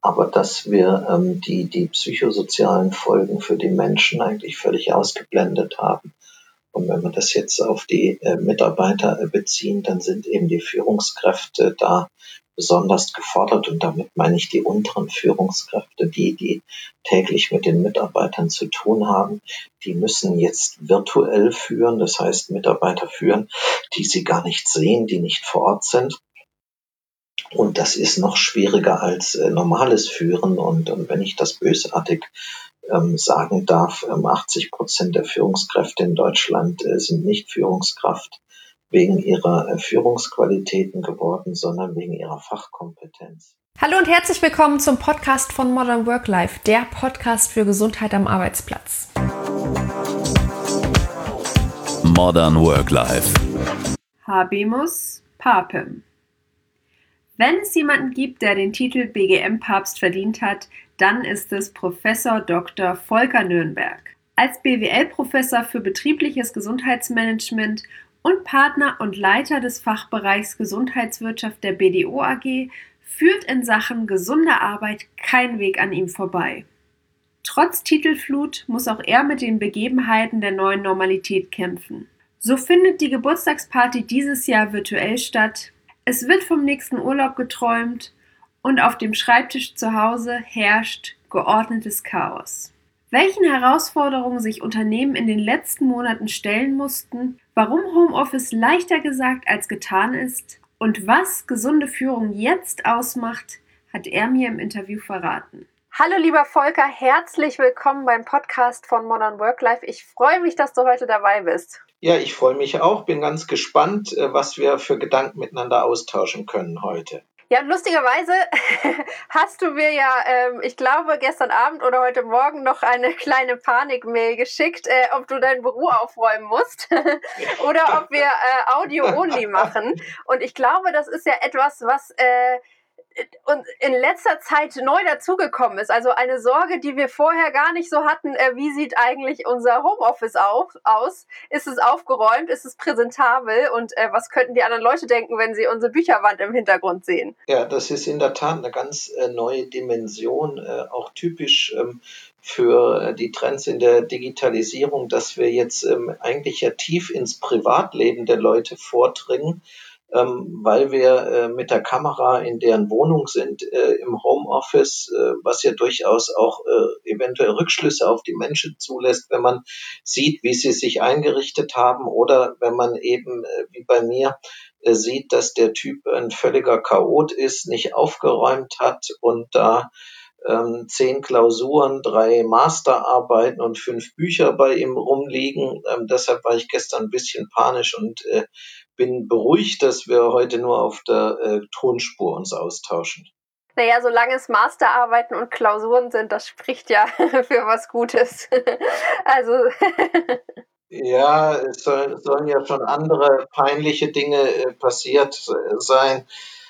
aber dass wir die psychosozialen Folgen für die Menschen eigentlich völlig ausgeblendet haben. Und wenn wir das jetzt auf die Mitarbeiter beziehen, dann sind eben die Führungskräfte da besonders gefordert. Und damit meine ich die unteren Führungskräfte, die täglich mit den Mitarbeitern zu tun haben. Die müssen jetzt virtuell führen, das heißt Mitarbeiter führen, die sie gar nicht sehen, die nicht vor Ort sind. Und das ist noch schwieriger als normales Führen. Und wenn ich das bösartig sagen darf, 80% der Führungskräfte in Deutschland sind nicht Führungskraft wegen ihrer Führungsqualitäten geworden, sondern wegen ihrer Fachkompetenz. Hallo und herzlich willkommen zum Podcast von Modern Work Life, der Podcast für Gesundheit am Arbeitsplatz. Modern Work Life. Habemus Papem. Wenn es jemanden gibt, der den Titel BGM-Papst verdient hat, dann ist es Professor Dr. Volker Nürnberg. Als BWL-Professor für betriebliches Gesundheitsmanagement und Partner und Leiter des Fachbereichs Gesundheitswirtschaft der BDO AG führt in Sachen gesunder Arbeit kein Weg an ihm vorbei. Trotz Titelflut muss auch er mit den Begebenheiten der neuen Normalität kämpfen. So findet die Geburtstagsparty dieses Jahr virtuell statt. Es wird vom nächsten Urlaub geträumt und auf dem Schreibtisch zu Hause herrscht geordnetes Chaos. Welchen Herausforderungen sich Unternehmen in den letzten Monaten stellen mussten, warum Homeoffice leichter gesagt als getan ist und was gesunde Führung jetzt ausmacht, hat er mir im Interview verraten. Hallo lieber Volker, herzlich willkommen beim Podcast von Modern Work Life. Ich freue mich, dass du heute dabei bist. Ja, ich freue mich auch, bin ganz gespannt, was wir für Gedanken miteinander austauschen können heute. Ja, lustigerweise hast du mir ja, ich glaube, gestern Abend oder heute Morgen noch eine kleine Panik-Mail geschickt, ob du dein Büro aufräumen musst oder ob wir Audio-only machen. Und ich glaube, das ist ja etwas, was und in letzter Zeit neu dazugekommen ist. Also eine Sorge, die wir vorher gar nicht so hatten. Wie sieht eigentlich unser Homeoffice aus? Ist es aufgeräumt? Ist es präsentabel? Und was könnten die anderen Leute denken, wenn sie unsere Bücherwand im Hintergrund sehen? Ja, das ist in der Tat eine ganz neue Dimension, auch typisch für die Trends in der Digitalisierung, dass wir jetzt eigentlich ja tief ins Privatleben der Leute vordringen, weil wir mit der Kamera in deren Wohnung sind, im Homeoffice, was ja durchaus auch eventuell Rückschlüsse auf die Menschen zulässt, wenn man sieht, wie sie sich eingerichtet haben oder wenn man eben, wie bei mir, sieht, dass der Typ ein völliger Chaot ist, nicht aufgeräumt hat und da 10 Klausuren, 3 Masterarbeiten und 5 Bücher bei ihm rumliegen. Deshalb war ich gestern ein bisschen panisch und bin beruhigt, dass wir heute nur auf der Tonspur uns austauschen. Naja, solange es Masterarbeiten und Klausuren sind, das spricht ja für was Gutes. Also ja, es sollen ja schon andere peinliche Dinge passiert sein.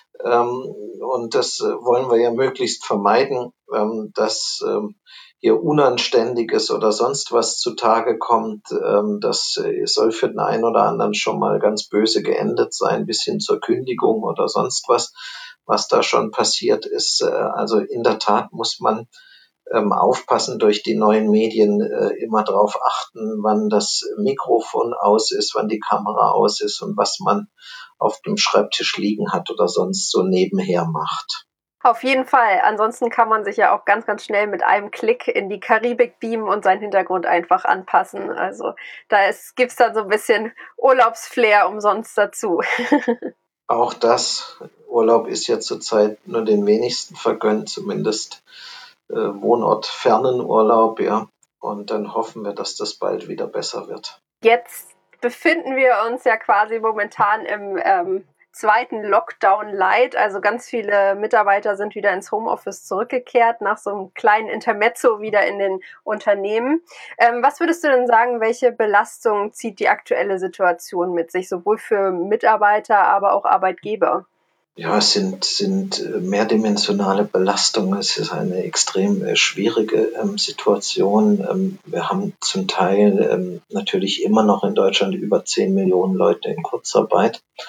Und das wollen wir ja möglichst vermeiden, dass hier Unanständiges oder sonst was zutage kommt. Das soll für den einen oder anderen schon mal ganz böse geendet sein, bis hin zur Kündigung oder sonst was da schon passiert ist. Also in der Tat muss man aufpassen, durch die neuen Medien immer darauf achten, wann das Mikrofon aus ist, wann die Kamera aus ist und was man auf dem Schreibtisch liegen hat oder sonst so nebenher macht. auf jeden Fall. Ansonsten kann man sich ja auch ganz, ganz schnell mit einem Klick in die Karibik beamen und seinen Hintergrund einfach anpassen. Also da gibt's dann so ein bisschen Urlaubsflair umsonst dazu. Auch das, Urlaub ist ja zurzeit nur den wenigsten vergönnt, zumindest wohnortfernen Urlaub, ja. Und dann hoffen wir, dass das bald wieder besser wird. Jetzt befinden wir uns ja quasi momentan im zweiten Lockdown Light. Also ganz viele Mitarbeiter sind wieder ins Homeoffice zurückgekehrt, nach so einem kleinen Intermezzo wieder in den Unternehmen. Was würdest du denn sagen, welche Belastung zieht die aktuelle Situation mit sich, sowohl für Mitarbeiter, aber auch Arbeitgeber? Ja, es sind mehrdimensionale Belastungen. Es ist eine extrem schwierige Situation. Wir haben zum Teil natürlich immer noch in Deutschland über 10 Millionen Leute in Kurzarbeit.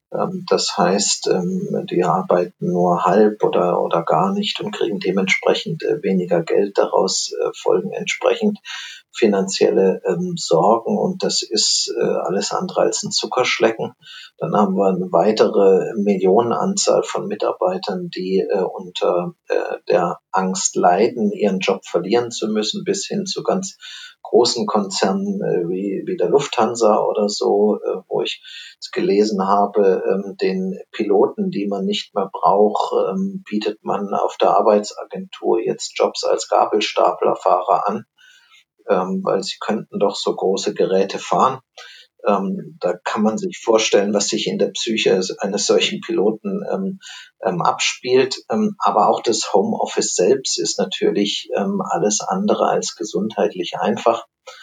Das heißt, die arbeiten nur halb oder gar nicht und kriegen dementsprechend weniger Geld daraus, folgen entsprechend finanzielle Sorgen, und das ist alles andere als ein Zuckerschlecken. Dann haben wir eine weitere Millionenanzahl von Mitarbeitern, die unter der Angst leiden, ihren Job verlieren zu müssen, bis hin zu ganz großen Konzernen wie der Lufthansa oder so, wo ich gelesen habe, den Piloten, die man nicht mehr braucht, bietet man auf der Arbeitsagentur jetzt Jobs als Gabelstaplerfahrer an, weil sie könnten doch so große Geräte fahren. Da kann man sich vorstellen, was sich in der Psyche eines solchen Piloten abspielt. Aber auch das Homeoffice selbst ist natürlich alles andere als gesundheitlich einfach.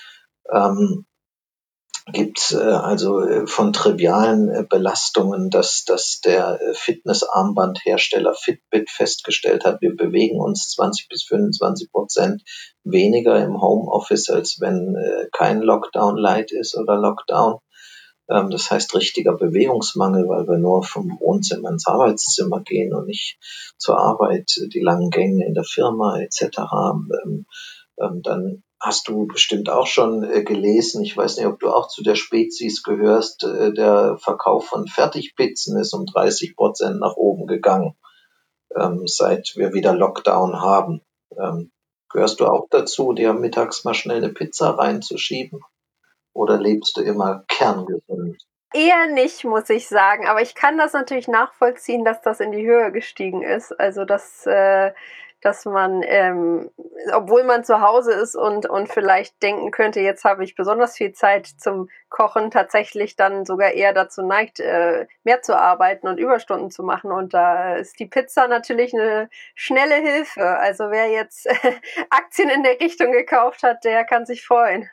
Gibt also von trivialen Belastungen, dass der Fitnessarmbandhersteller Fitbit festgestellt hat, wir bewegen uns 20-25% weniger im Homeoffice, als wenn kein Lockdown light ist oder Lockdown. Das heißt richtiger Bewegungsmangel, weil wir nur vom Wohnzimmer ins Arbeitszimmer gehen und nicht zur Arbeit, die langen Gänge in der Firma etc. Dann hast du bestimmt auch schon gelesen, ich weiß nicht, ob du auch zu der Spezies gehörst, der Verkauf von Fertigpizzen ist um 30% nach oben gegangen, seit wir wieder Lockdown haben. Gehörst du auch dazu, dir mittags mal schnell eine Pizza reinzuschieben? Oder lebst du immer kerngesund? Eher nicht, muss ich sagen. Aber ich kann das natürlich nachvollziehen, dass das in die Höhe gestiegen ist. Also, dass man, obwohl man zu Hause ist und vielleicht denken könnte, jetzt habe ich besonders viel Zeit zum Kochen, tatsächlich dann sogar eher dazu neigt, mehr zu arbeiten und Überstunden zu machen. Und da ist die Pizza natürlich eine schnelle Hilfe. Also wer jetzt Aktien in der Richtung gekauft hat, der kann sich freuen.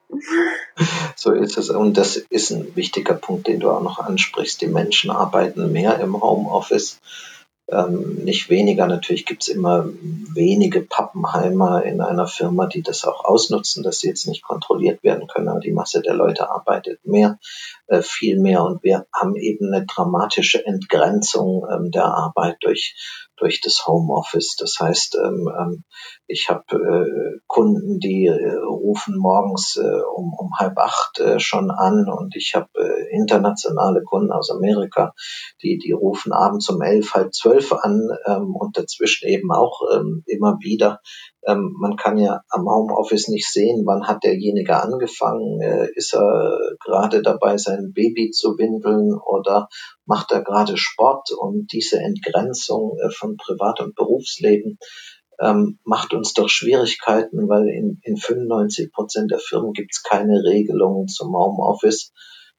So ist es. Und das ist ein wichtiger Punkt, den du auch noch ansprichst. Die Menschen arbeiten mehr im Homeoffice, nicht weniger. Natürlich gibt's immer wenige Pappenheimer in einer Firma, die das auch ausnutzen, dass sie jetzt nicht kontrolliert werden können. Aber die Masse der Leute arbeitet mehr, viel mehr. Und wir haben eben eine dramatische Entgrenzung der Arbeit durch das Homeoffice. Das heißt, ich habe Kunden, die rufen morgens um 7:30 schon an, und ich habe internationale Kunden aus Amerika, die rufen abends um 11, halb 12 an, und dazwischen eben auch immer wieder. Man kann ja am Homeoffice nicht sehen, wann hat derjenige angefangen, ist er gerade dabei, sein Baby zu windeln oder macht er gerade Sport, und diese Entgrenzung von Privat- und Berufsleben macht uns doch Schwierigkeiten, weil in 95% der Firmen gibt es keine Regelungen zum Homeoffice.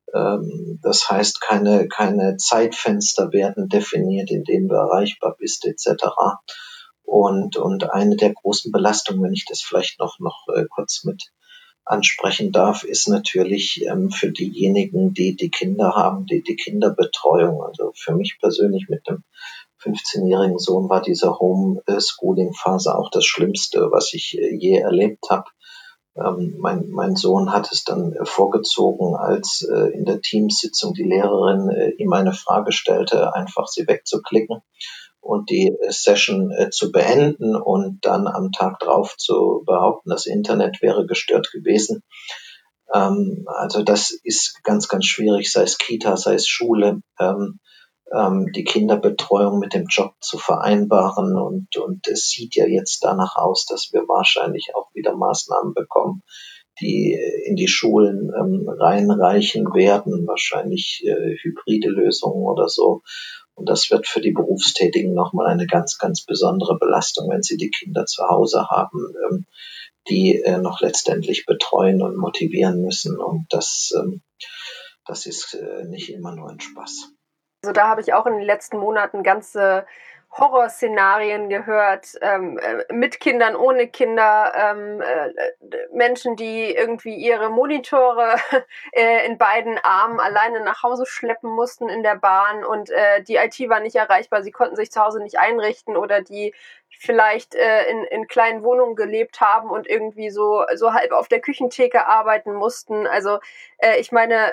Das heißt, keine Zeitfenster werden definiert, in denen du erreichbar bist, etc. Und eine der großen Belastungen, wenn ich das vielleicht noch kurz mit ansprechen darf, ist natürlich für diejenigen, die Kinder haben, die Kinderbetreuung. Also für mich persönlich mit dem 15-jährigen Sohn war diese Homeschooling-Phase auch das Schlimmste, was ich je erlebt habe. Mein Sohn hat es dann vorgezogen, als in der Teamsitzung die Lehrerin ihm eine Frage stellte, einfach sie wegzuklicken und die Session zu beenden und dann am Tag drauf zu behaupten, das Internet wäre gestört gewesen. Also das ist ganz, ganz schwierig, sei es Kita, sei es Schule, die Kinderbetreuung mit dem Job zu vereinbaren. Und es sieht ja jetzt danach aus, dass wir wahrscheinlich auch wieder Maßnahmen bekommen, die in die Schulen reinreichen werden, wahrscheinlich hybride Lösungen oder so. Und das wird für die Berufstätigen nochmal eine ganz, ganz besondere Belastung, wenn sie die Kinder zu Hause haben, die noch letztendlich betreuen und motivieren müssen. Und das ist nicht immer nur ein Spaß. Also da habe ich auch in den letzten Monaten ganze Horrorszenarien gehört, mit Kindern, ohne Kinder, Menschen, die irgendwie ihre Monitore in beiden Armen alleine nach Hause schleppen mussten in der Bahn, und die IT war nicht erreichbar, sie konnten sich zu Hause nicht einrichten, oder die vielleicht in kleinen Wohnungen gelebt haben und irgendwie so halb auf der Küchentheke arbeiten mussten. Also ich meine,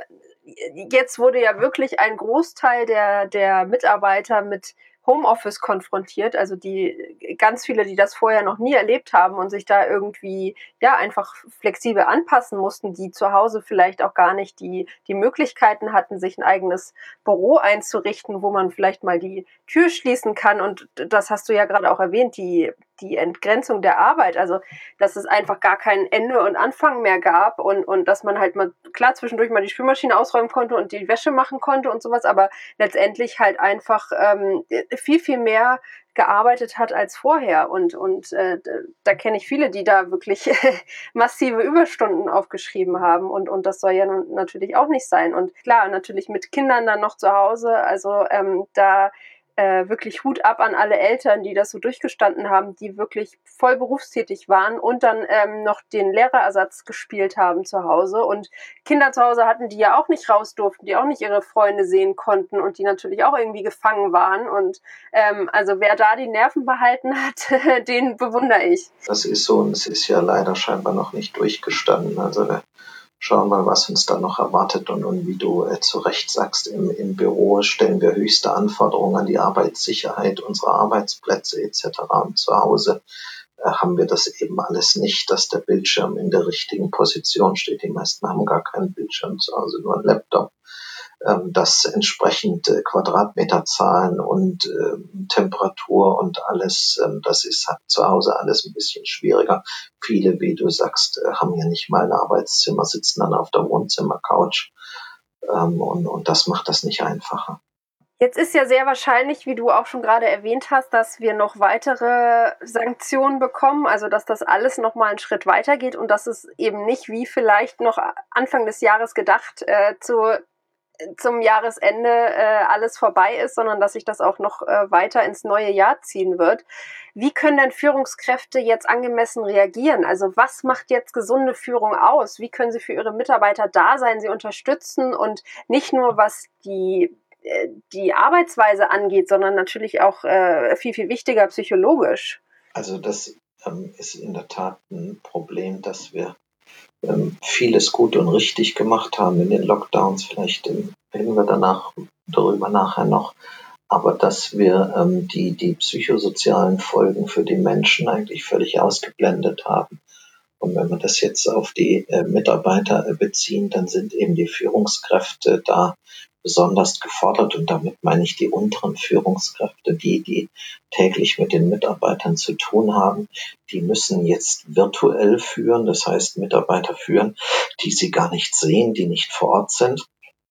jetzt wurde ja wirklich ein Großteil der Mitarbeiter mit Homeoffice konfrontiert, also die ganz viele, die das vorher noch nie erlebt haben und sich da irgendwie ja einfach flexibel anpassen mussten, die zu Hause vielleicht auch gar nicht die Möglichkeiten hatten, sich ein eigenes Büro einzurichten, wo man vielleicht mal die Tür schließen kann. Und das hast du ja gerade auch erwähnt, die Entgrenzung der Arbeit, also dass es einfach gar kein Ende und Anfang mehr gab und dass man halt mal, klar, zwischendurch mal die Spülmaschine ausräumen konnte und die Wäsche machen konnte und sowas, aber letztendlich halt einfach viel, viel mehr gearbeitet hat als vorher. Und da kenne ich viele, die da wirklich massive Überstunden aufgeschrieben haben und das soll ja nun natürlich auch nicht sein. Und klar, natürlich mit Kindern dann noch zu Hause, also da wirklich Hut ab an alle Eltern, die das so durchgestanden haben, die wirklich voll berufstätig waren und dann noch den Lehrerersatz gespielt haben zu Hause und Kinder zu Hause hatten, die ja auch nicht raus durften, die auch nicht ihre Freunde sehen konnten und die natürlich auch irgendwie gefangen waren. Und also wer da die Nerven behalten hat, den bewundere ich. Das ist so und es ist ja leider scheinbar noch nicht durchgestanden. Also wir schauen mal, was uns da noch erwartet und wie du zu Recht sagst, im Büro stellen wir höchste Anforderungen an die Arbeitssicherheit unserer Arbeitsplätze etc. Und zu Hause haben wir das eben alles nicht, dass der Bildschirm in der richtigen Position steht. Die meisten haben gar keinen Bildschirm zu Hause, nur einen Laptop. Dass entsprechend Quadratmeterzahlen und Temperatur und alles, das ist halt zu Hause alles ein bisschen schwieriger. Viele, wie du sagst, haben ja nicht mal ein Arbeitszimmer, sitzen dann auf der Wohnzimmercouch und das macht das nicht einfacher. Jetzt ist ja sehr wahrscheinlich, wie du auch schon gerade erwähnt hast, dass wir noch weitere Sanktionen bekommen, also dass das alles noch mal einen Schritt weitergeht und dass es eben nicht wie vielleicht noch Anfang des Jahres gedacht zum Jahresende alles vorbei ist, sondern dass sich das auch noch weiter ins neue Jahr ziehen wird. Wie können denn Führungskräfte jetzt angemessen reagieren? Also was macht jetzt gesunde Führung aus? Wie können sie für ihre Mitarbeiter da sein, sie unterstützen und nicht nur was die Arbeitsweise angeht, sondern natürlich auch viel, viel wichtiger psychologisch? Also das ist in der Tat ein Problem, dass wir vieles gut und richtig gemacht haben in den Lockdowns. Vielleicht reden wir darüber nachher noch. Aber dass wir die psychosozialen Folgen für die Menschen eigentlich völlig ausgeblendet haben. Und wenn wir das jetzt auf die Mitarbeiter beziehen, dann sind eben die Führungskräfte da besonders gefordert. Und damit meine ich die unteren Führungskräfte, die täglich mit den Mitarbeitern zu tun haben. Die müssen jetzt virtuell führen, das heißt Mitarbeiter führen, die sie gar nicht sehen, die nicht vor Ort sind.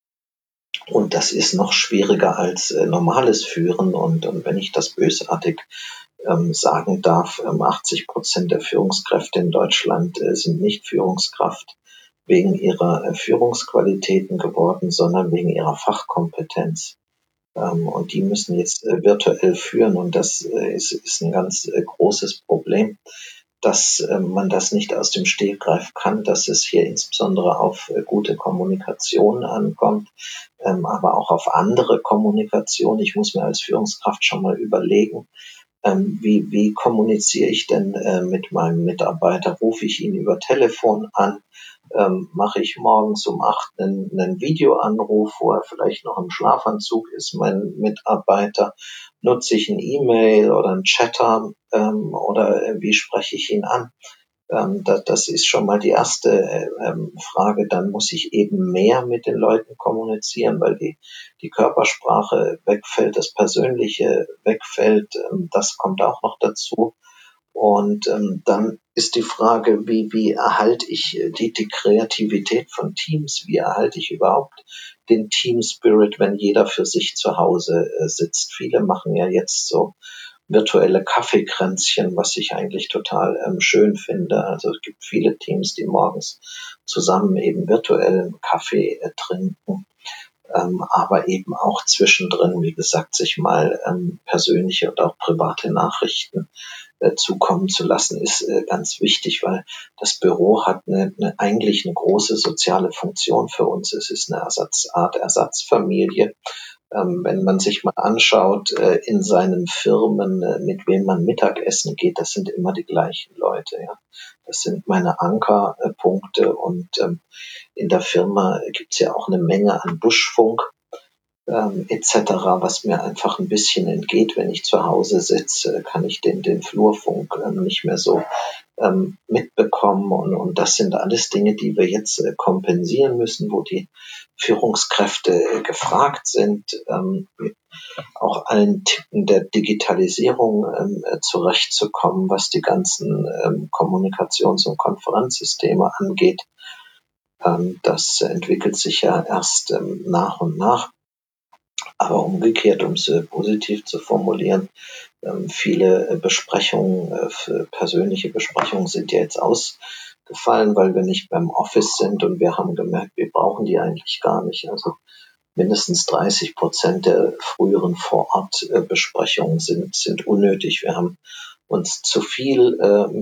Und das ist noch schwieriger als normales Führen. Und wenn ich das bösartig sagen darf, 80% der Führungskräfte in Deutschland sind nicht Führungskraft wegen ihrer Führungsqualitäten geworden, sondern wegen ihrer Fachkompetenz. Und die müssen jetzt virtuell führen. Und das ist ein ganz großes Problem, dass man das nicht aus dem Stegreif kann, dass es hier insbesondere auf gute Kommunikation ankommt, aber auch auf andere Kommunikation. Ich muss mir als Führungskraft schon mal überlegen, wie kommuniziere ich denn mit meinem Mitarbeiter? Rufe ich ihn über Telefon an? Mache ich morgens um 8 einen Videoanruf, wo er vielleicht noch im Schlafanzug ist, mein Mitarbeiter? Nutze ich ein E-Mail oder ein Chatter oder wie spreche ich ihn an? Das ist schon mal die erste Frage. Dann muss ich eben mehr mit den Leuten kommunizieren, weil die Körpersprache wegfällt, das Persönliche wegfällt. Das kommt auch noch dazu. Und dann ist die Frage, wie erhalte ich die Kreativität von Teams? Wie erhalte ich überhaupt den Team Spirit, wenn jeder für sich zu Hause sitzt? Viele machen ja jetzt so virtuelle Kaffeekränzchen, was ich eigentlich total schön finde. Also es gibt viele Teams, die morgens zusammen eben virtuellen Kaffee trinken, aber eben auch zwischendrin, wie gesagt, sich mal persönliche und auch private Nachrichten zukommen zu lassen, ist ganz wichtig, weil das Büro hat eigentlich eine große soziale Funktion für uns. Es ist eine Art Ersatzfamilie. Wenn man sich mal anschaut in seinen Firmen, mit wem man Mittagessen geht, das sind immer die gleichen Leute. Ja. Das sind meine Ankerpunkte und in der Firma gibt's ja auch eine Menge an Buschfunk etc., was mir einfach ein bisschen entgeht. Wenn ich zu Hause sitze, kann ich den Flurfunk nicht mehr so mitbekommen. Und das sind alles Dinge, die wir jetzt kompensieren müssen, wo die Führungskräfte gefragt sind, auch allen Ticken der Digitalisierung zurechtzukommen, was die ganzen Kommunikations- und Konferenzsysteme angeht. Das entwickelt sich ja erst nach und nach. Aber umgekehrt, um es positiv zu formulieren, viele Besprechungen, persönliche Besprechungen sind ja jetzt ausgefallen, weil wir nicht beim Office sind und wir haben gemerkt, wir brauchen die eigentlich gar nicht. Also mindestens 30% der früheren Vor-Ort-Besprechungen sind unnötig. Wir haben uns zu viel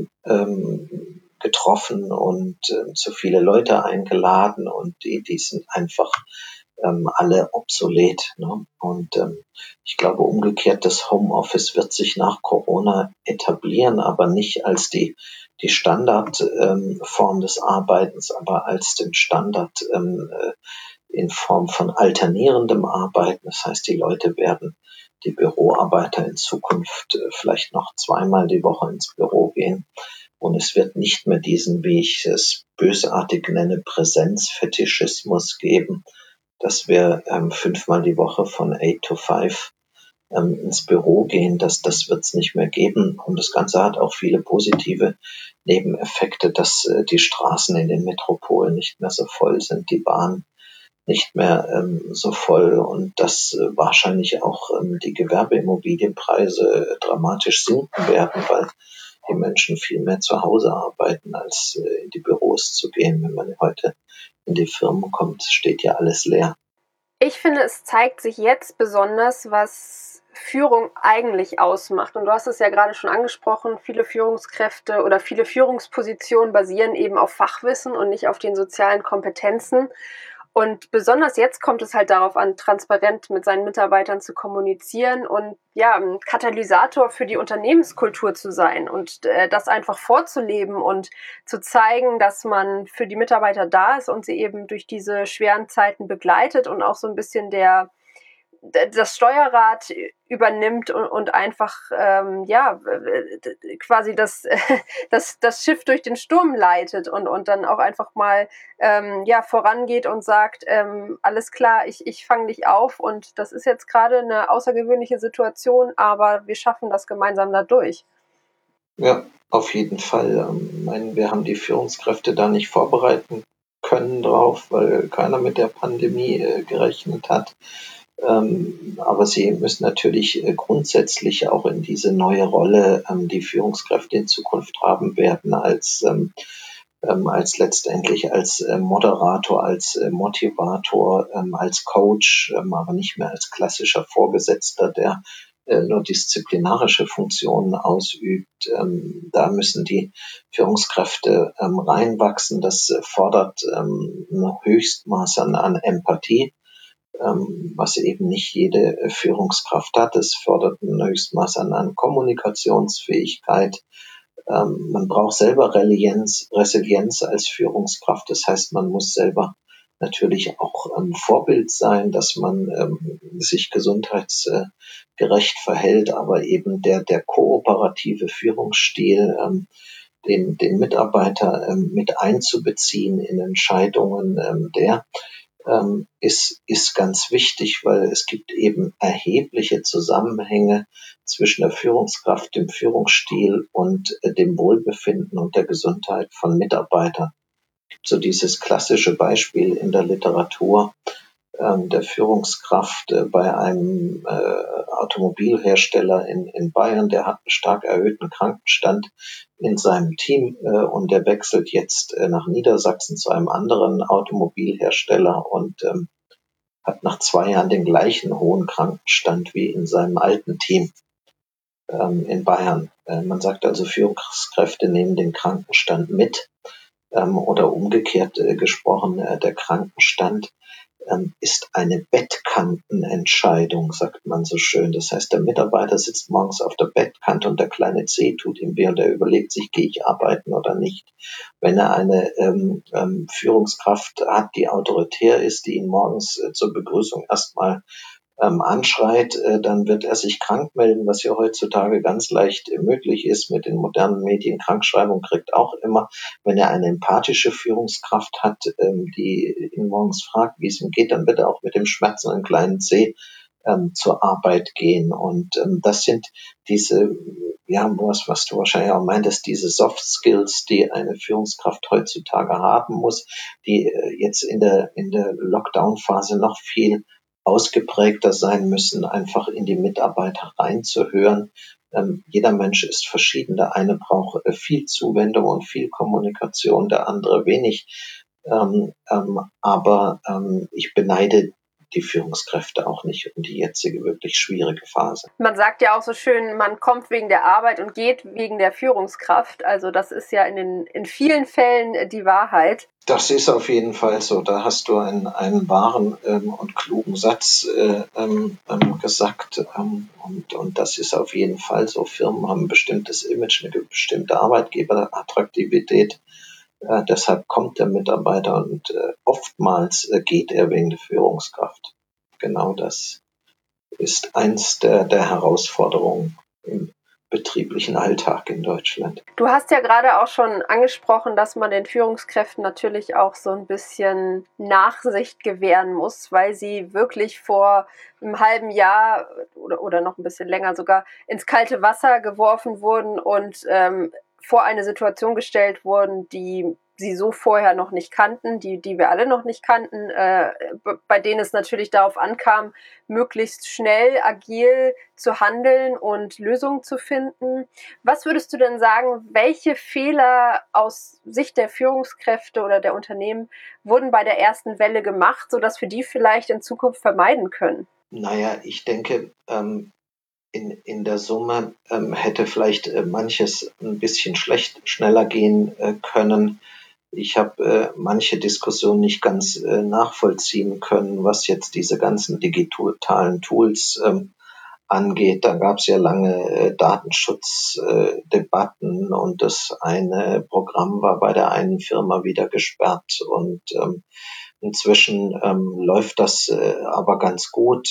getroffen und zu viele Leute eingeladen und die sind einfach alle obsolet. Ne? Und ich glaube umgekehrt, das Homeoffice wird sich nach Corona etablieren, aber nicht als die Standardform des Arbeitens, aber als den Standard in Form von alternierendem Arbeiten. Das heißt, die Leute werden, die Büroarbeiter in Zukunft vielleicht noch zweimal die Woche ins Büro gehen. Und es wird nicht mehr diesen, wie ich es bösartig nenne, Präsenzfetischismus geben, dass wir 5-mal die Woche von 8 to 5 ins Büro gehen. Das wird es nicht mehr geben. Und das Ganze hat auch viele positive Nebeneffekte, dass die Straßen in den Metropolen nicht mehr so voll sind, die Bahn nicht mehr so voll und dass wahrscheinlich auch die Gewerbeimmobilienpreise dramatisch sinken werden, weil die Menschen viel mehr zu Hause arbeiten, als in die Büros zu gehen. Wenn man heute in die Firmen kommt, steht ja alles leer. Ich finde, es zeigt sich jetzt besonders, was Führung eigentlich ausmacht. Und du hast es ja gerade schon angesprochen, viele Führungskräfte oder viele Führungspositionen basieren eben auf Fachwissen und nicht auf den sozialen Kompetenzen. Und besonders jetzt kommt es halt darauf an, transparent mit seinen Mitarbeitern zu kommunizieren und ja, ein Katalysator für die Unternehmenskultur zu sein und das einfach vorzuleben und zu zeigen, dass man für die Mitarbeiter da ist und sie eben durch diese schweren Zeiten begleitet und auch so ein bisschen das Steuerrad übernimmt und einfach quasi das Schiff durch den Sturm leitet und dann auch einfach mal vorangeht und sagt, alles klar, ich fange dich auf und das ist jetzt gerade eine außergewöhnliche Situation, aber wir schaffen das gemeinsam da durch. Ja, auf jeden Fall. Wir haben die Führungskräfte da nicht vorbereiten können drauf, weil keiner mit der Pandemie gerechnet hat. Aber sie müssen natürlich grundsätzlich auch in diese neue Rolle, die Führungskräfte in Zukunft haben werden, als letztendlich als Moderator, als Motivator, als Coach, aber nicht mehr als klassischer Vorgesetzter, der nur disziplinarische Funktionen ausübt. Da müssen die Führungskräfte reinwachsen. Das fordert ein Höchstmaß an Empathie, was eben nicht jede Führungskraft hat. Es fordert ein Höchstmaß an Kommunikationsfähigkeit. Man braucht selber Resilienz als Führungskraft. Das heißt, man muss selber natürlich auch Vorbild sein, dass man sich gesundheitsgerecht verhält, aber eben der kooperative Führungsstil, den Mitarbeiter mit einzubeziehen in Entscheidungen, ist ganz wichtig, weil es gibt eben erhebliche Zusammenhänge zwischen der Führungskraft, dem Führungsstil und dem Wohlbefinden und der Gesundheit von Mitarbeitern. Es gibt so dieses klassische Beispiel in der Literatur der Führungskraft bei einem Automobilhersteller in Bayern, der hat einen stark erhöhten Krankenstand in seinem Team und der wechselt jetzt nach Niedersachsen zu einem anderen Automobilhersteller und hat nach 2 Jahren den gleichen hohen Krankenstand wie in seinem alten Team in Bayern. Man sagt also, Führungskräfte nehmen den Krankenstand mit oder umgekehrt gesprochen, der Krankenstand ist eine Bettkantenentscheidung, sagt man so schön. Das heißt, der Mitarbeiter sitzt morgens auf der Bettkante und der kleine Zeh tut ihm weh und er überlegt sich, gehe ich arbeiten oder nicht. Wenn er eine Führungskraft hat, die autoritär ist, die ihn morgens zur Begrüßung erstmal anschreit, dann wird er sich krank melden, was ja heutzutage ganz leicht möglich ist mit den modernen Medien. Krankschreibung kriegt auch immer. Wenn er eine empathische Führungskraft hat, die ihn morgens fragt, wie es ihm geht, dann wird er auch mit dem schmerzenden kleinen Zeh zur Arbeit gehen. Und das sind diese, ja, was du wahrscheinlich auch meintest, diese Soft Skills, die eine Führungskraft heutzutage haben muss, die jetzt in der Lockdown-Phase noch viel ausgeprägter sein müssen, einfach in die Mitarbeiter reinzuhören. Jeder Mensch ist verschieden. Der eine braucht viel Zuwendung und viel Kommunikation, der andere wenig. Aber ich beneide die Führungskräfte auch nicht um die jetzige wirklich schwierige Phase. Man sagt ja auch so schön, man kommt wegen der Arbeit und geht wegen der Führungskraft. Also das ist ja in vielen Fällen die Wahrheit. Das ist auf jeden Fall so. Da hast du einen wahren und klugen Satz gesagt. Und das ist auf jeden Fall so. Firmen haben ein bestimmtes Image, eine bestimmte Arbeitgeberattraktivität. Deshalb kommt der Mitarbeiter und oftmals geht er wegen der Führungskraft. Genau das ist eins der Herausforderungen im betrieblichen Alltag in Deutschland. Du hast ja gerade auch schon angesprochen, dass man den Führungskräften natürlich auch so ein bisschen Nachsicht gewähren muss, weil sie wirklich vor einem halben Jahr oder noch ein bisschen länger sogar ins kalte Wasser geworfen wurden und vor eine Situation gestellt wurden, die sie so vorher noch nicht kannten, die wir alle noch nicht kannten, bei denen es natürlich darauf ankam, möglichst schnell, agil zu handeln und Lösungen zu finden. Was würdest du denn sagen, welche Fehler aus Sicht der Führungskräfte oder der Unternehmen wurden bei der ersten Welle gemacht, sodass wir die vielleicht in Zukunft vermeiden können? Naja, ich denke, in der Summe hätte vielleicht manches ein bisschen schneller gehen können. Ich habe manche Diskussionen nicht ganz nachvollziehen können, was jetzt diese ganzen digitalen Tools angeht. Da gab es ja lange Datenschutzdebatten und das eine Programm war bei der einen Firma wieder gesperrt und inzwischen läuft das aber ganz gut,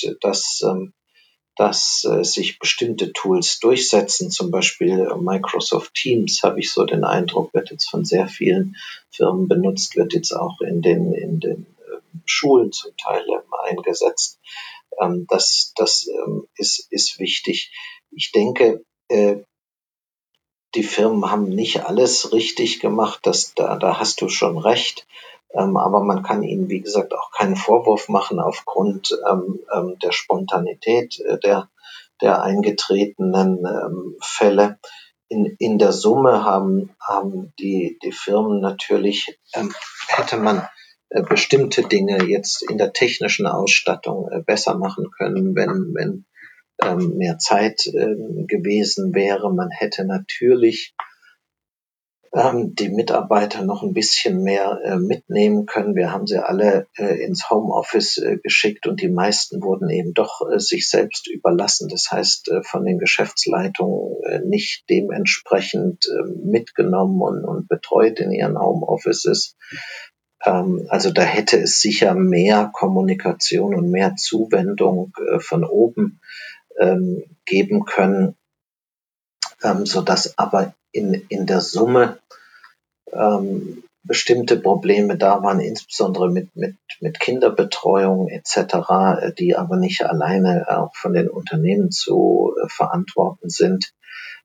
dass sich bestimmte Tools durchsetzen, zum Beispiel Microsoft Teams, habe ich so den Eindruck, wird jetzt von sehr vielen Firmen benutzt, wird jetzt auch in den Schulen zum Teil eingesetzt. Das ist wichtig. Ich denke, die Firmen haben nicht alles richtig gemacht, da hast du schon recht. Aber man kann ihnen, wie gesagt, auch keinen Vorwurf machen aufgrund der Spontanität der eingetretenen Fälle. In der Summe haben die Firmen natürlich, hätte man bestimmte Dinge jetzt in der technischen Ausstattung besser machen können, wenn mehr Zeit gewesen wäre. Man hätte natürlich die Mitarbeiter noch ein bisschen mehr mitnehmen können. Wir haben sie alle ins Homeoffice geschickt und die meisten wurden eben doch sich selbst überlassen. Das heißt, von den Geschäftsleitungen nicht dementsprechend mitgenommen und betreut in ihren Homeoffices. Also da hätte es sicher mehr Kommunikation und mehr Zuwendung von oben geben können, sodass aber in der Summe bestimmte Probleme da waren, insbesondere mit Kinderbetreuung etc., die aber nicht alleine auch von den Unternehmen zu verantworten sind.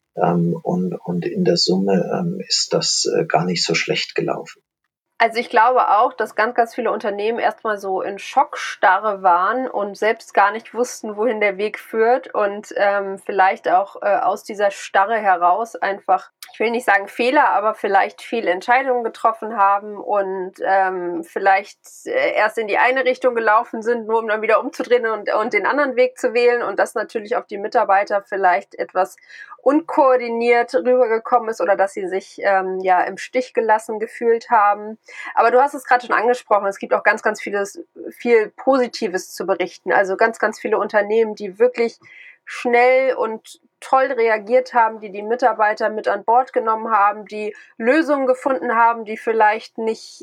Und in der Summe ist das gar nicht so schlecht gelaufen. Also ich glaube auch, dass ganz, ganz viele Unternehmen erstmal so in Schockstarre waren und selbst gar nicht wussten, wohin der Weg führt und vielleicht auch aus dieser Starre heraus einfach, ich will nicht sagen Fehler, aber vielleicht viele Entscheidungen getroffen haben und vielleicht erst in die eine Richtung gelaufen sind, nur um dann wieder umzudrehen und den anderen Weg zu wählen und das natürlich auf die Mitarbeiter vielleicht etwas unkoordiniert rübergekommen ist oder dass sie sich im Stich gelassen gefühlt haben. Aber du hast es gerade schon angesprochen, es gibt auch ganz, ganz viel Positives zu berichten. Also ganz, ganz viele Unternehmen, die wirklich schnell und toll reagiert haben, die Mitarbeiter mit an Bord genommen haben, die Lösungen gefunden haben, die vielleicht nicht,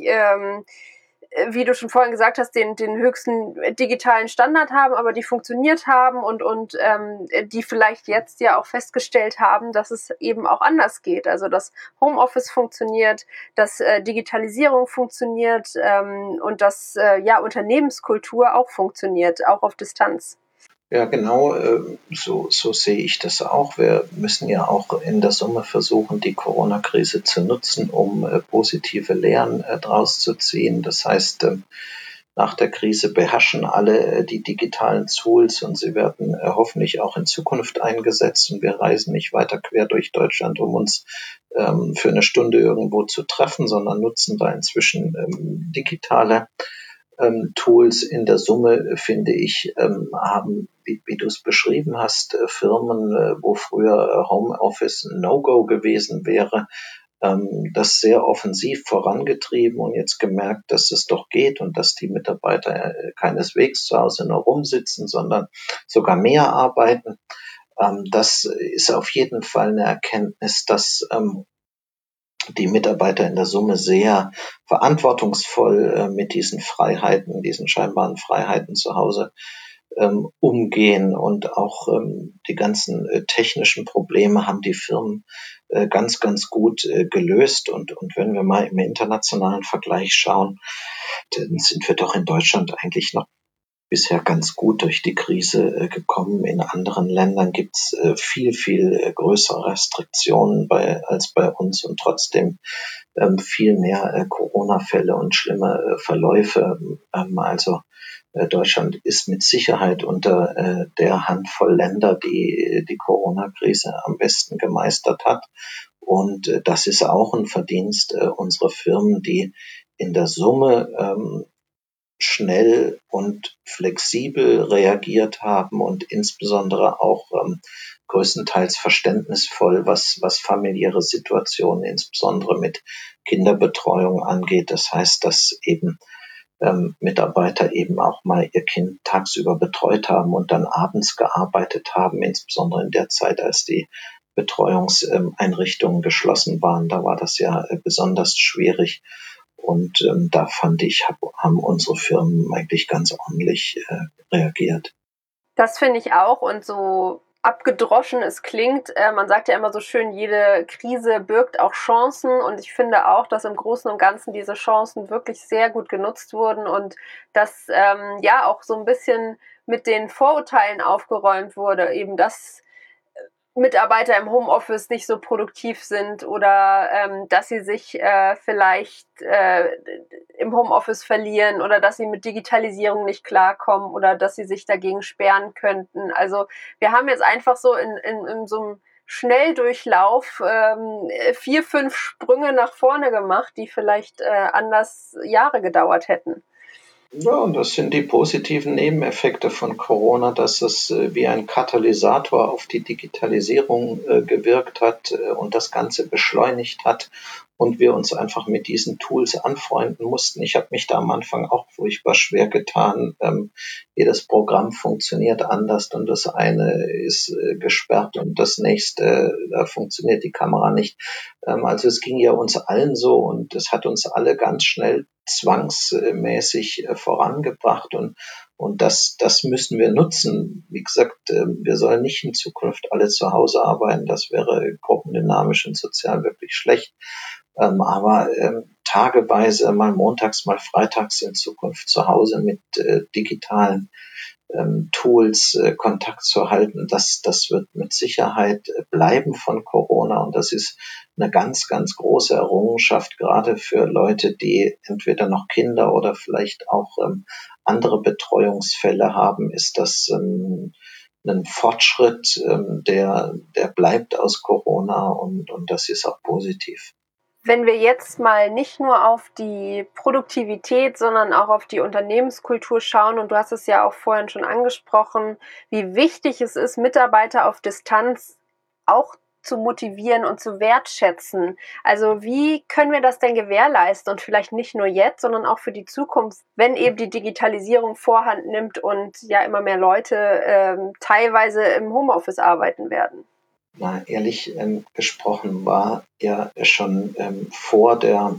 wie du schon vorhin gesagt hast, den höchsten digitalen Standard haben, aber die funktioniert haben und die vielleicht jetzt ja auch festgestellt haben, dass es eben auch anders geht. Also dass Homeoffice funktioniert, dass Digitalisierung funktioniert und dass Unternehmenskultur auch funktioniert, auch auf Distanz. Ja, genau, so sehe ich das auch. Wir müssen ja auch in der Summe versuchen, die Corona-Krise zu nutzen, um positive Lehren draus zu ziehen. Das heißt, nach der Krise beherrschen alle die digitalen Tools und sie werden hoffentlich auch in Zukunft eingesetzt und wir reisen nicht weiter quer durch Deutschland, um uns für eine Stunde irgendwo zu treffen, sondern nutzen da inzwischen digitale Tools. In der Summe, finde ich, haben, wie du es beschrieben hast, Firmen, wo früher Homeoffice ein No-Go gewesen wäre, das sehr offensiv vorangetrieben und jetzt gemerkt, dass es doch geht und dass die Mitarbeiter keineswegs zu Hause nur rumsitzen, sondern sogar mehr arbeiten. Das ist auf jeden Fall eine Erkenntnis, dass die Mitarbeiter in der Summe sehr verantwortungsvoll mit diesen Freiheiten, diesen scheinbaren Freiheiten zu Hause umgehen und auch die ganzen technischen Probleme haben die Firmen ganz, ganz gut gelöst und wenn wir mal im internationalen Vergleich schauen, dann sind wir doch in Deutschland eigentlich noch bisher ganz gut durch die Krise gekommen. In anderen Ländern gibt's viel, viel größere Restriktionen als bei uns und trotzdem viel mehr Corona-Fälle und schlimme Verläufe. Also Deutschland ist mit Sicherheit unter der Handvoll Länder, die die Corona-Krise am besten gemeistert hat. Und das ist auch ein Verdienst unserer Firmen, die in der Summe schnell und flexibel reagiert haben und insbesondere auch größtenteils verständnisvoll, was familiäre Situationen, insbesondere mit Kinderbetreuung angeht. Das heißt, dass eben Mitarbeiter eben auch mal ihr Kind tagsüber betreut haben und dann abends gearbeitet haben, insbesondere in der Zeit, als die Betreuungseinrichtungen geschlossen waren. Da war das ja besonders schwierig. Und da fand ich, haben unsere Firmen eigentlich ganz ordentlich reagiert. Das finde ich auch und so abgedroschen es klingt, man sagt ja immer so schön, jede Krise birgt auch Chancen und ich finde auch, dass im Großen und Ganzen diese Chancen wirklich sehr gut genutzt wurden und dass auch so ein bisschen mit den Vorurteilen aufgeräumt wurde, eben dass Mitarbeiter im Homeoffice nicht so produktiv sind oder dass sie sich vielleicht im Homeoffice verlieren oder dass sie mit Digitalisierung nicht klarkommen oder dass sie sich dagegen sperren könnten. Also wir haben jetzt einfach so in so einem Schnelldurchlauf 4, 5 Sprünge nach vorne gemacht, die vielleicht anders Jahre gedauert hätten. Ja, und das sind die positiven Nebeneffekte von Corona, dass es wie ein Katalysator auf die Digitalisierung gewirkt hat und das Ganze beschleunigt hat und wir uns einfach mit diesen Tools anfreunden mussten. Ich habe mich da am Anfang auch furchtbar schwer getan. Jedes Programm funktioniert anders und das eine ist gesperrt und das nächste, da funktioniert die Kamera nicht. Also es ging ja uns allen so und es hat uns alle ganz schnell zwangsmäßig vorangebracht und das müssen wir nutzen. Wie gesagt, wir sollen nicht in Zukunft alle zu Hause arbeiten. Das wäre gruppendynamisch und sozial wirklich schlecht. Aber tageweise, mal montags, mal freitags in Zukunft zu Hause mit digitalen Tools Kontakt zu halten, das wird mit Sicherheit bleiben von Corona und das ist eine ganz, ganz große Errungenschaft, gerade für Leute, die entweder noch Kinder oder vielleicht auch andere Betreuungsfälle haben, ist das ein Fortschritt, der bleibt aus Corona und das ist auch positiv. Wenn wir jetzt mal nicht nur auf die Produktivität, sondern auch auf die Unternehmenskultur schauen, und du hast es ja auch vorhin schon angesprochen, wie wichtig es ist, Mitarbeiter auf Distanz auch zu motivieren und zu wertschätzen. Also wie können wir das denn gewährleisten und vielleicht nicht nur jetzt, sondern auch für die Zukunft, wenn eben die Digitalisierung Vorhand nimmt und ja immer mehr Leute teilweise im Homeoffice arbeiten werden? Na, ehrlich gesprochen war ja schon vor der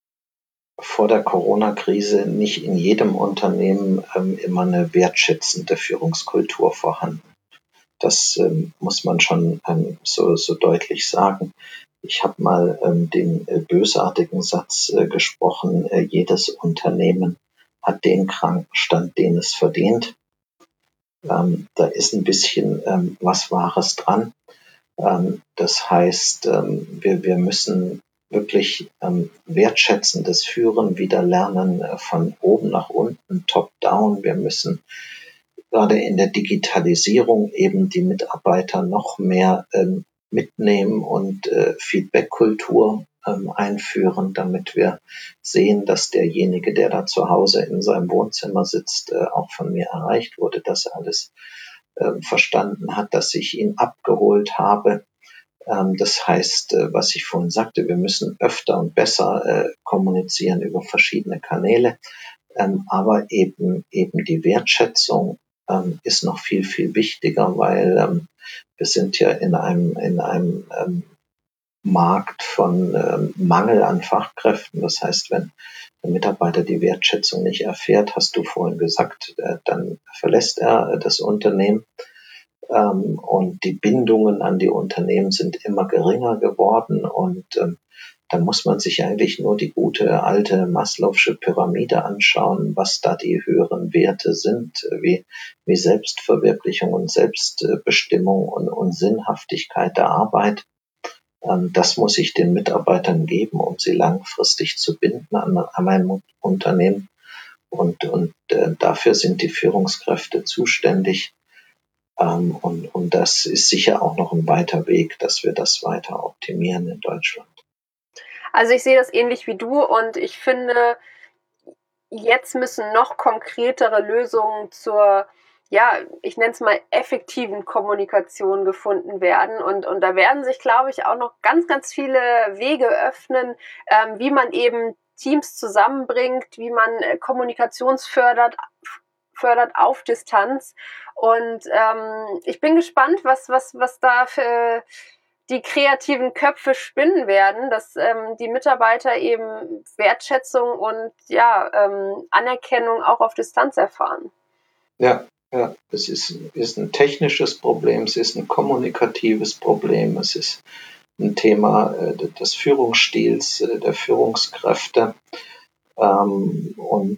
Corona-Krise nicht in jedem Unternehmen immer eine wertschätzende Führungskultur vorhanden. Das muss man schon so deutlich sagen. Ich habe mal den bösartigen Satz gesprochen, jedes Unternehmen hat den Krankenstand, den es verdient. Da ist ein bisschen was Wahres dran. Das heißt, wir müssen wirklich wertschätzendes Führen wieder lernen, von oben nach unten, top-down. Wir müssen gerade in der Digitalisierung eben die Mitarbeiter noch mehr mitnehmen und Feedback-Kultur einführen, damit wir sehen, dass derjenige, der da zu Hause in seinem Wohnzimmer sitzt, auch von mir erreicht wurde, dass er alles verstanden hat, dass ich ihn abgeholt habe. Das heißt, was ich vorhin sagte, wir müssen öfter und besser kommunizieren über verschiedene Kanäle, aber eben die Wertschätzung ist noch viel, viel wichtiger, weil wir sind ja in einem Markt von Mangel an Fachkräften. Das heißt, wenn der Mitarbeiter die Wertschätzung nicht erfährt, hast du vorhin gesagt, dann verlässt er das Unternehmen. Und die Bindungen an die Unternehmen sind immer geringer geworden und da muss man sich eigentlich nur die gute alte Maslow'sche Pyramide anschauen, was da die höheren Werte sind, wie Selbstverwirklichung und Selbstbestimmung und Sinnhaftigkeit der Arbeit. Das muss ich den Mitarbeitern geben, um sie langfristig zu binden an mein Unternehmen. Und dafür sind die Führungskräfte zuständig. Und das ist sicher auch noch ein weiter Weg, dass wir das weiter optimieren in Deutschland. Also ich sehe das ähnlich wie du und ich finde, jetzt müssen noch konkretere Lösungen zur, ja, ich nenne es mal effektiven Kommunikation gefunden werden. Und da werden sich, glaube ich, auch noch ganz, ganz viele Wege öffnen, wie man eben Teams zusammenbringt, wie man Kommunikationsfördert auf Distanz. Und ich bin gespannt, was da für die kreativen Köpfe spinnen werden, dass die Mitarbeiter eben Wertschätzung und ja, Anerkennung auch auf Distanz erfahren. Ja, es ist ein technisches Problem, es ist ein kommunikatives Problem, es ist ein Thema des Führungsstils, der Führungskräfte. Und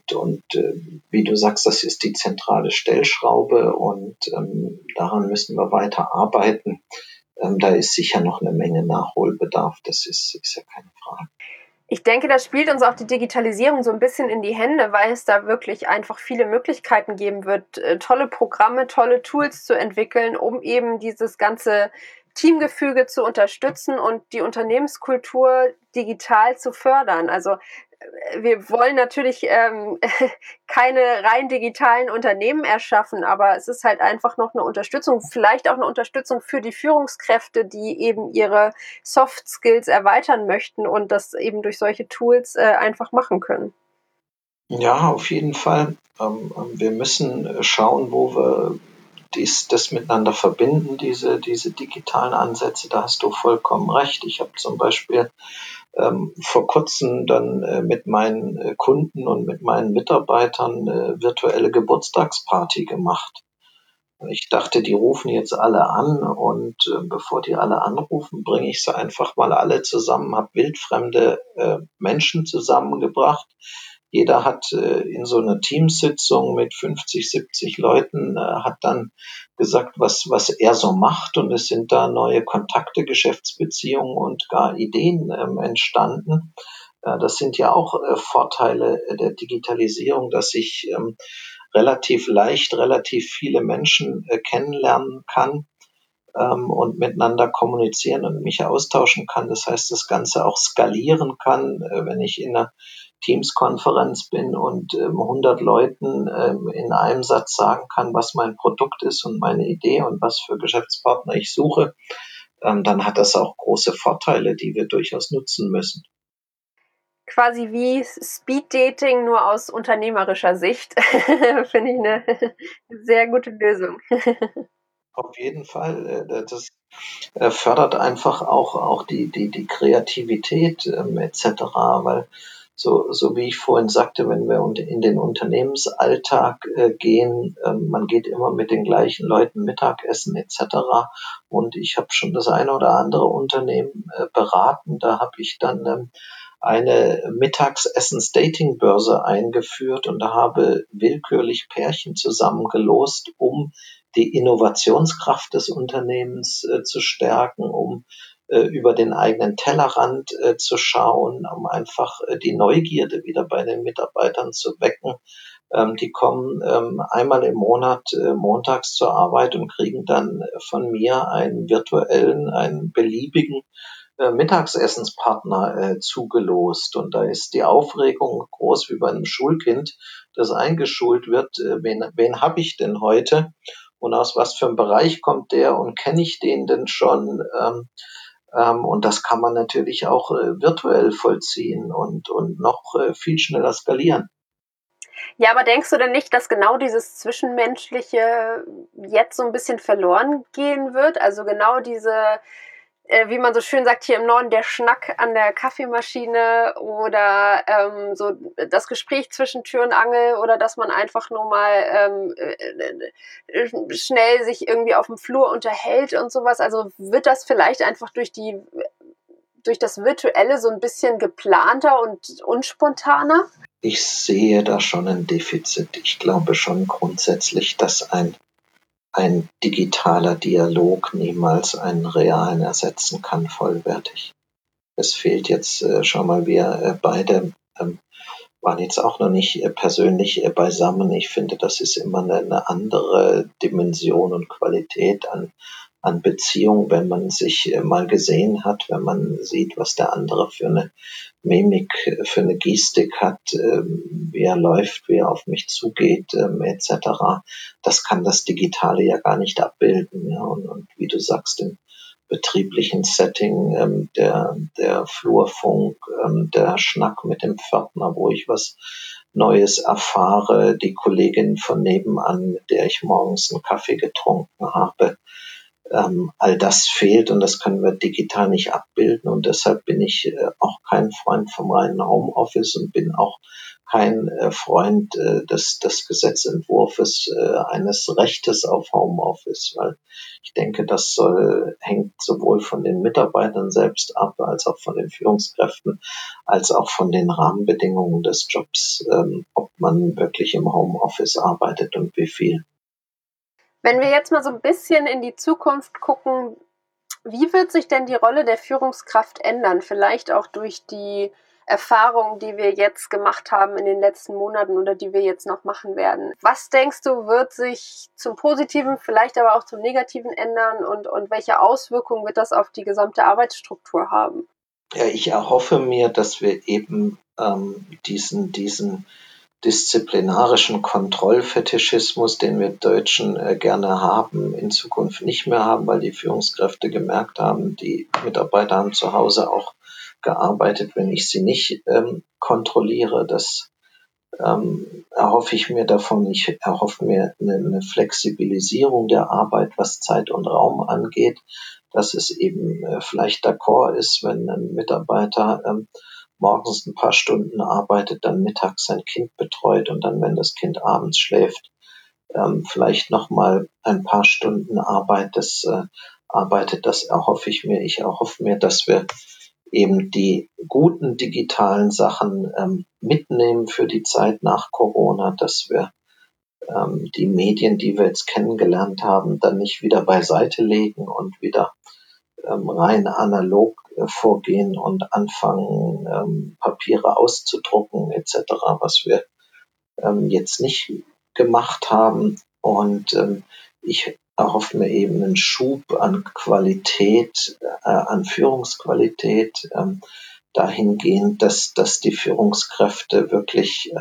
wie du sagst, das ist die zentrale Stellschraube und daran müssen wir weiter arbeiten. Da ist sicher noch eine Menge Nachholbedarf, das ist ja keine Frage. Ich denke, das spielt uns auch die Digitalisierung so ein bisschen in die Hände, weil es da wirklich einfach viele Möglichkeiten geben wird, tolle Programme, tolle Tools zu entwickeln, um eben dieses ganze Teamgefüge zu unterstützen und die Unternehmenskultur digital zu fördern. Also wir wollen natürlich keine rein digitalen Unternehmen erschaffen, aber es ist halt einfach noch eine Unterstützung, vielleicht auch eine Unterstützung für die Führungskräfte, die eben ihre Soft Skills erweitern möchten und das eben durch solche Tools einfach machen können. Ja, auf jeden Fall. Wir müssen schauen, wo wir das miteinander verbinden, diese digitalen Ansätze. Da hast du vollkommen recht. Ich habe zum Beispiel vor kurzem dann mit meinen Kunden und mit meinen Mitarbeitern virtuelle Geburtstagsparty gemacht. Ich dachte, die rufen jetzt alle an und bevor die alle anrufen, bringe ich sie einfach mal alle zusammen, habe wildfremde Menschen zusammengebracht. Jeder hat in so einer Teamsitzung mit 50, 70 Leuten hat dann gesagt, was er so macht und es sind da neue Kontakte, Geschäftsbeziehungen und gar Ideen entstanden. Das sind ja auch Vorteile der Digitalisierung, dass ich relativ leicht, relativ viele Menschen kennenlernen kann und miteinander kommunizieren und mich austauschen kann. Das heißt, das Ganze auch skalieren kann, wenn ich in einer Teams-Konferenz bin und 100 Leuten in einem Satz sagen kann, was mein Produkt ist und meine Idee und was für Geschäftspartner ich suche, dann hat das auch große Vorteile, die wir durchaus nutzen müssen. Quasi wie Speed-Dating, nur aus unternehmerischer Sicht. Finde ich eine sehr gute Lösung. Auf jeden Fall. Das fördert einfach auch die Kreativität etc., weil so wie ich vorhin sagte, wenn wir in den Unternehmensalltag gehen, man geht immer mit den gleichen Leuten Mittagessen etc. Und ich habe schon das eine oder andere Unternehmen beraten, da habe ich dann eine Mittagsessens-Dating-Börse eingeführt und da habe willkürlich Pärchen zusammengelost, um die Innovationskraft des Unternehmens zu stärken, um über den eigenen Tellerrand zu schauen, um einfach die Neugierde wieder bei den Mitarbeitern zu wecken. Die kommen einmal im Monat montags zur Arbeit und kriegen dann von mir einen beliebigen Mittagsessenspartner zugelost. Und da ist die Aufregung groß wie bei einem Schulkind, das eingeschult wird. Wen habe ich denn heute? Und aus was für einem Bereich kommt der? Und kenne ich den denn schon? Und das kann man natürlich auch virtuell vollziehen und noch viel schneller skalieren. Ja, aber denkst du denn nicht, dass genau dieses Zwischenmenschliche jetzt so ein bisschen verloren gehen wird? Also genau diese, wie man so schön sagt hier im Norden, der Schnack an der Kaffeemaschine oder so das Gespräch zwischen Tür und Angel oder dass man einfach nur mal schnell sich irgendwie auf dem Flur unterhält und sowas. Also wird das vielleicht einfach durch das Virtuelle so ein bisschen geplanter und unspontaner? Ich sehe da schon ein Defizit. Ich glaube schon grundsätzlich, dass ein digitaler Dialog niemals einen realen ersetzen kann, vollwertig. Es fehlt jetzt, schau mal, wir beide waren jetzt auch noch nicht persönlich beisammen. Ich finde, das ist immer eine andere Dimension und Qualität an Beziehung, wenn man sich mal gesehen hat, wenn man sieht, was der andere für eine Mimik, für eine Gestik hat, wie er läuft, wie er auf mich zugeht, etc. Das kann das Digitale ja gar nicht abbilden. Ja? Und wie du sagst, im betrieblichen Setting, der Flurfunk, der Schnack mit dem Pförtner, wo ich was Neues erfahre, die Kollegin von nebenan, mit der ich morgens einen Kaffee getrunken habe, all das fehlt und das können wir digital nicht abbilden und deshalb bin ich auch kein Freund vom reinen Homeoffice und bin auch kein Freund des Gesetzentwurfs eines Rechtes auf Homeoffice, weil ich denke, hängt sowohl von den Mitarbeitern selbst ab, als auch von den Führungskräften, als auch von den Rahmenbedingungen des Jobs, ob man wirklich im Homeoffice arbeitet und wie viel. Wenn wir jetzt mal so ein bisschen in die Zukunft gucken, wie wird sich denn die Rolle der Führungskraft ändern? Vielleicht auch durch die Erfahrungen, die wir jetzt gemacht haben in den letzten Monaten oder die wir jetzt noch machen werden. Was denkst du, wird sich zum Positiven, vielleicht aber auch zum Negativen ändern und welche Auswirkungen wird das auf die gesamte Arbeitsstruktur haben? Ja, ich erhoffe mir, dass wir eben diesen disziplinarischen Kontrollfetischismus, den wir Deutschen gerne haben, in Zukunft nicht mehr haben, weil die Führungskräfte gemerkt haben, die Mitarbeiter haben zu Hause auch gearbeitet, wenn ich sie nicht kontrolliere. Das erhoffe ich mir davon. Ich erhoffe mir eine Flexibilisierung der Arbeit, was Zeit und Raum angeht, dass es eben vielleicht d'accord ist, wenn ein Mitarbeiter morgens ein paar Stunden arbeitet, dann mittags sein Kind betreut und dann, wenn das Kind abends schläft, vielleicht noch mal ein paar Stunden arbeitet. Das erhoffe ich mir. Ich erhoffe mir, dass wir eben die guten digitalen Sachen mitnehmen für die Zeit nach Corona, dass wir die Medien, die wir jetzt kennengelernt haben, dann nicht wieder beiseite legen und wieder rein analog vorgehen und anfangen, Papiere auszudrucken etc., was wir jetzt nicht gemacht haben. Und ich erhoffe mir eben einen Schub an Qualität, an Führungsqualität, dahingehend, dass die Führungskräfte wirklich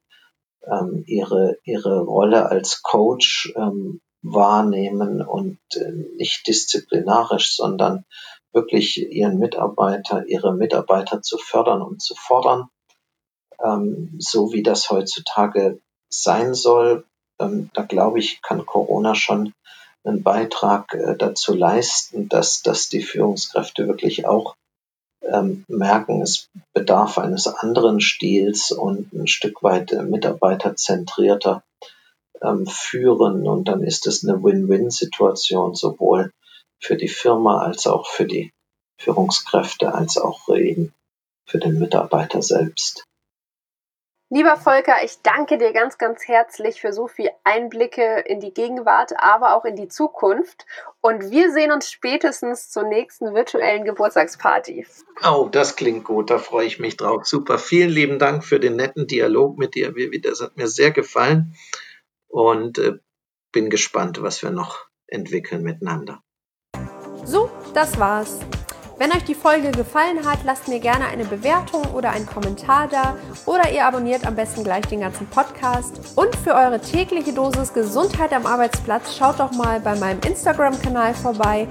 ihre Rolle als Coach wahrnehmen und nicht disziplinarisch, sondern wirklich ihre Mitarbeiter zu fördern und zu fordern, so wie das heutzutage sein soll. Da glaube ich, kann Corona schon einen Beitrag dazu leisten, dass die Führungskräfte wirklich auch merken, es bedarf eines anderen Stils und ein Stück weit mitarbeiterzentrierter führen. Und dann ist es eine Win-Win-Situation, sowohl für die Firma als auch für die Führungskräfte, als auch eben für den Mitarbeiter selbst. Lieber Volker, ich danke dir ganz, ganz herzlich für so viel Einblicke in die Gegenwart, aber auch in die Zukunft. Und wir sehen uns spätestens zur nächsten virtuellen Geburtstagsparty. Oh, das klingt gut, da freue ich mich drauf. Super, vielen lieben Dank für den netten Dialog mit dir. Das hat mir sehr gefallen und bin gespannt, was wir noch entwickeln miteinander. So, das war's. Wenn euch die Folge gefallen hat, lasst mir gerne eine Bewertung oder einen Kommentar da oder ihr abonniert am besten gleich den ganzen Podcast. Und für eure tägliche Dosis Gesundheit am Arbeitsplatz schaut doch mal bei meinem Instagram-Kanal vorbei,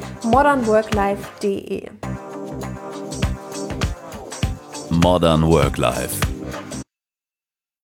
modernworklife.de. Modern Work Life.